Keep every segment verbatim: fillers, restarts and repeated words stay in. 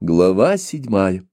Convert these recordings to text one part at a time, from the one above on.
Глава седьмая.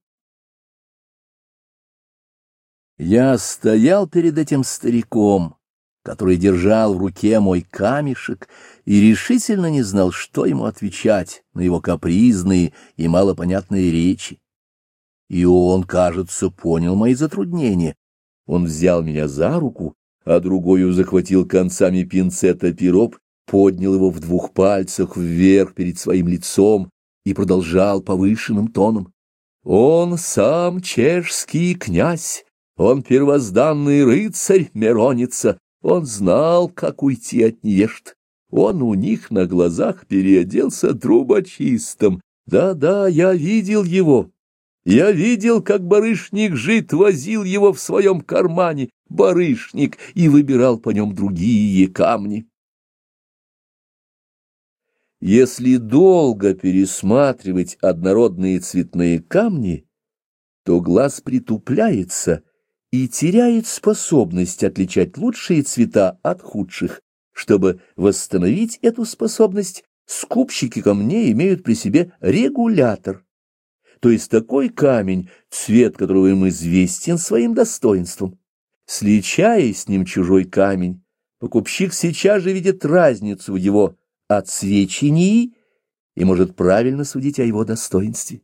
Я стоял перед этим стариком, который держал в руке мой камешек, и решительно не знал, что ему отвечать на его капризные и малопонятные речи. И он, кажется, понял мои затруднения. Он взял меня за руку, а другою захватил концами пинцета пироп, поднял его в двух пальцах вверх перед своим лицом и продолжал повышенным тоном. «Он сам чешский князь, он первозданный рыцарь Мироница, он знал, как уйти от невежд. Он у них на глазах переоделся трубочистом. Да-да, я видел его. Я видел, как барышник жид возил его в своем кармане, барышник, и выбирал по нем другие камни». Если долго пересматривать однородные цветные камни, то глаз притупляется и теряет способность отличать лучшие цвета от худших. Чтобы восстановить эту способность, скупщики камней имеют при себе регулятор, то есть такой камень, цвет которого им известен своим достоинством. Сличая с ним чужой камень, покупщик сейчас же видит разницу в его отсвечении и может правильно судить о его достоинстве.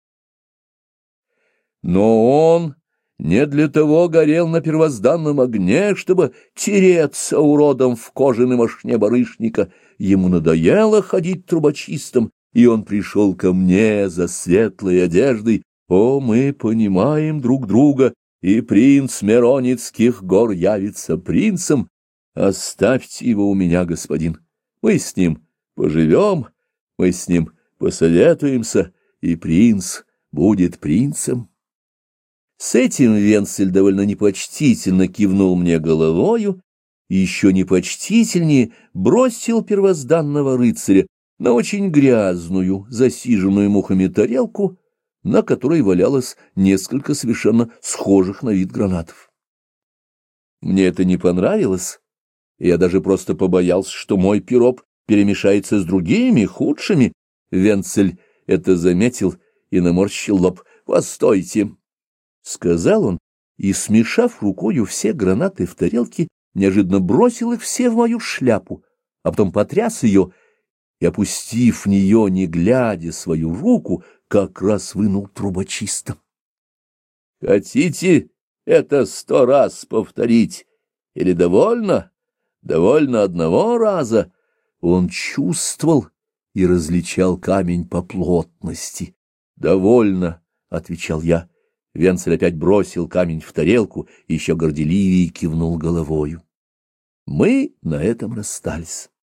Но он не для того горел на первозданном огне, чтобы тереться уродом в кожаной мошне барышника. Ему надоело ходить трубочистом, и он пришел ко мне за светлой одеждой. О, мы понимаем друг друга, и принц Мироницких гор явится принцем. Оставьте его у меня, господин. Мы с ним поживем, мы с ним посоветуемся, и принц будет принцем. С этим Венцель довольно непочтительно кивнул мне головою, и еще непочтительнее бросил первозданного рыцаря на очень грязную, засиженную мухами тарелку, на которой валялось несколько совершенно схожих на вид гранатов. Мне это не понравилось. Я даже просто побоялся, что мой пироп перемешается с другими, худшими. Венцель это заметил и наморщил лоб. «Постойте», — сказал он, и, смешав рукою все гранаты в тарелке, неожиданно бросил их все в мою шляпу, а потом потряс ее и, опустив в нее, не глядя, свою руку, как раз вынул трубочисто. «Хотите это сто раз повторить? Или довольно?» Довольно одного раза. Он чувствовал и различал камень по плотности. «Довольно», — отвечал я. Венцель опять бросил камень в тарелку и еще горделивее кивнул головою. Мы на этом расстались.